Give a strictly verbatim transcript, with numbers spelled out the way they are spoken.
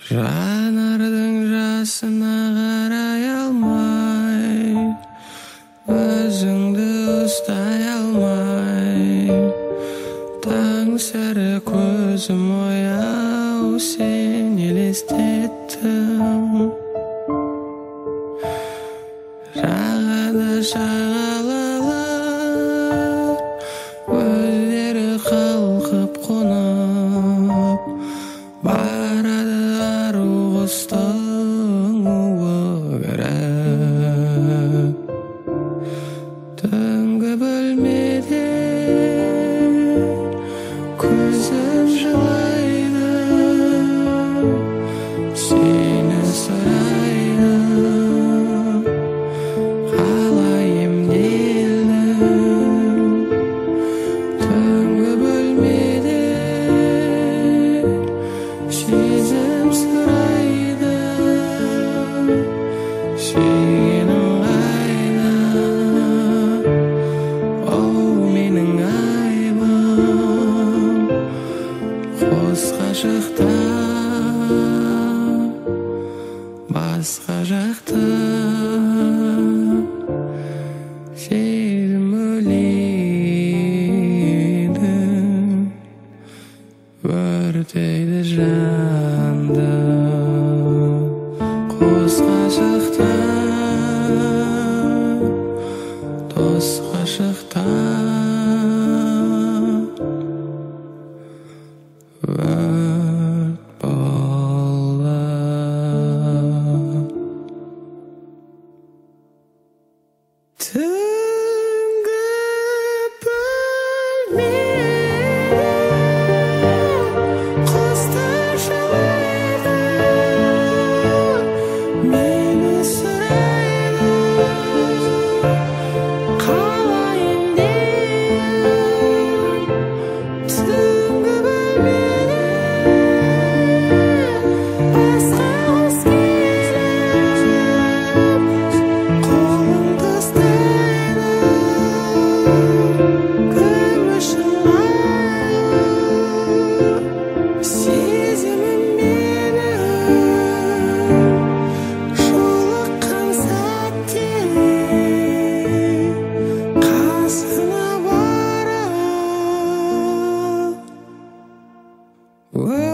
Жанардың жасына қарай алмай, өзіңді ұстай алмай, таң сәрі көзім ояу, сен елестеттім. Жағада шағалалар, өздері қалқып қонып, барады ару құстың уы кіріп. Түнгі бөлмеде көзім жылайды, сені сұрайды, қалай емделдің. Түнгі бөлмеде сезім сұрайды, сүйгенім қайда, оу менің айыбым. Қос ғашықта басқа жақта сезім өледі, өртейді жанды. Қос ғашықта, дос ғашықта өрт болды. Түнгі бөлмеде құстар жылайды, мені сұрайды, қалай емделдің. Түнгі бөлмеде басқа қыз келіп, қолыңды ұстайды, күмішін айлы сезімім менің. Жолыққан сәтте қасына барып,